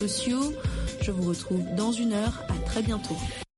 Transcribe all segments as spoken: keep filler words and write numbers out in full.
sociaux. Je vous retrouve dans une heure. À très bientôt.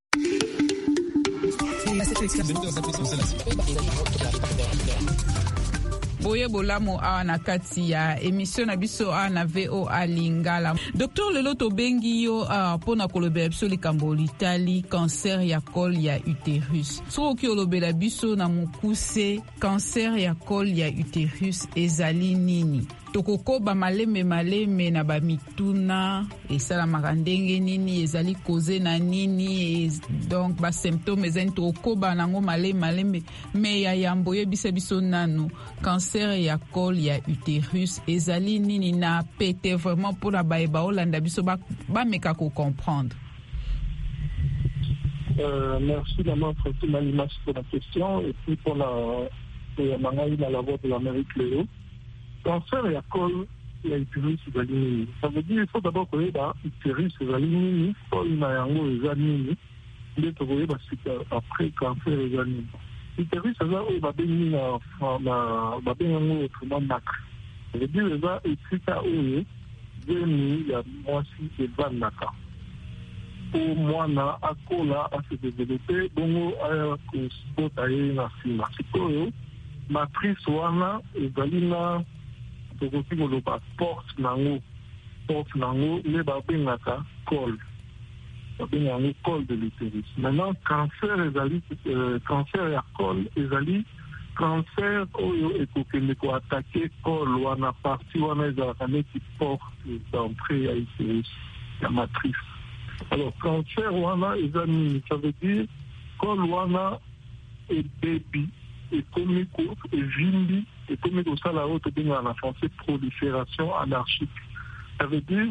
Boye bolamo awa na kati ya emission na biso awa na V O A Lingala. Docteur lelo tobengi yo uh, pona kolobela biso likambo litali cancer ya col ya utérus. Soki olobela biso na mukuse cancer ya col ya utérus ezali nini? Tokokoba maleme maleme na bamituna esalamaka ndenge nini ezali koze na nini et donc ba symptômes ezali tokokoba nango maleme maleme me ya yambo yebisa biso nanu cancer ya col ya utérus ezali nini na pete vraiment pour la baeba olanda biso ba meka ko comprendre. Euh, merci maman Fatima Limas pour la question et puis pour la euh, mangaï la voix de l'Amérique Léo. Cancer ya col ya utérus ezali nini? Ça veut dire il faut d'abord koyeba utérus ezali nini, col na yango ezali nini, nde tokoyeba sika après cancer ezali nini. Utérus eza oyo babengi na babengi yango autrement nacre. Ça veut dire eza esika oyo zemi ya mwasi evandaka po mwana akola ase développe bongo aya kosipota ye na nsima. Sikoyo matrice wana ezali na tokoki koloba porte nango porte nango nde babengaka col babenga yango col de l'utérus. Maintenant cancer ezali euh, cancer ya col ezali cancer oyo ekokende koatake col wana partie wana ezalaka neti porte d'entrée ya utérus ya matrice. Alors cancer wana eza nini? Ça veut dire col wana ebebi ekomi ko evimbi ekomi kosala oyo tobengaka na français prolifération anarchique. Ça veut dire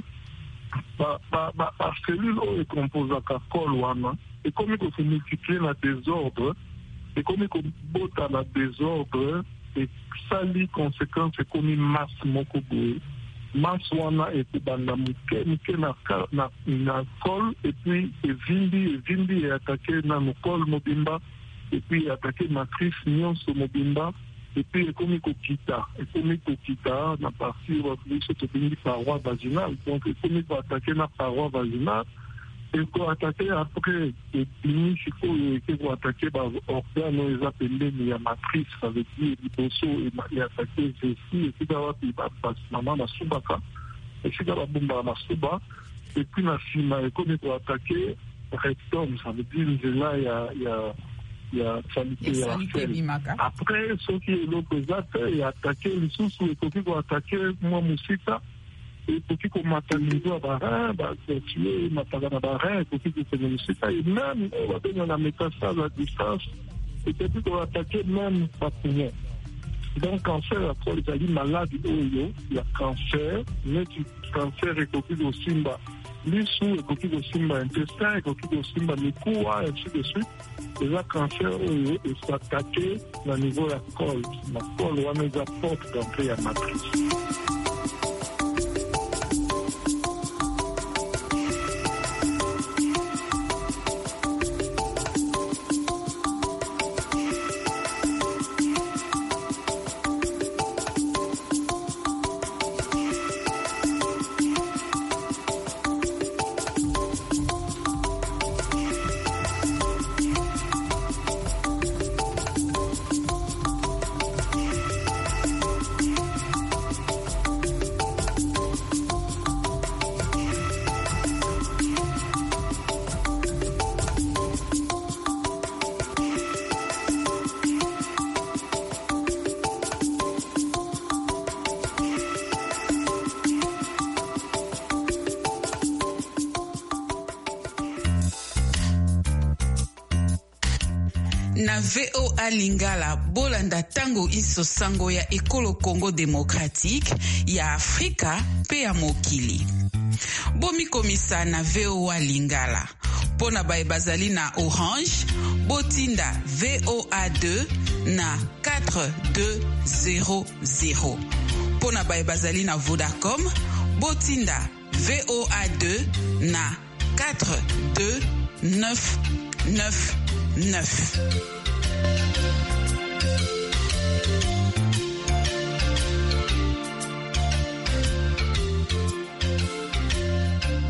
bacellule oyo ekompozaka col wana ekomi kose multiplie na désordre ekomi kobota na désordre esali conséquence ekomi masse moko boye. Masse wana ekobanda moke moke na, na, na col epuis evimbi evimbi eatake nano col mobimba epuis eatake matrice nyonso mobimba epuis ekomi kokita ekomi kokita na partie biso tobengi paroi vaginale. Donc ekomi koatake na paroi vaginale ekoatake après ebimi sikoyo eke koatake baorgane oyo eza pembeni ya matrice. Ça veut dire liboso eatake vessie esika wapi mama basubaka esika babombaka basuba epuis na nsima ekomi koatake rectum. Ça veut dire nzela ya ya ya sanité ya sel. Après soki eloko eza te eatake lisusu ekoki koatake mwa mosika ekoki komata niveau ya barein batue emataka na barein ekoki kokende mosika et même babenga na métastase à distance ekoki koatake même bapoumon. Donc cancer ya col ezali maladi oyo ya cancer neti cancer ekoki kosimba lisu ekoki kosimba intestin ekoki kosimba mikuwa ainsi de suite. Eza cancer oyo esatake na niveau ya col na col wana eza porte d'entrée ya matrice. Na V O A Lingala bolanda tango iso sango ya ekolo Congo démocratique ya Afrika pe ya mokili. Bomi komisa na V O A Lingala. Pona bae bazali na Orange, botinda V O A deux na quatre deux zéro zéro. Pona bae bazali na Vodacom, botinda V O A deux na quatre deux neuf neuf neuf.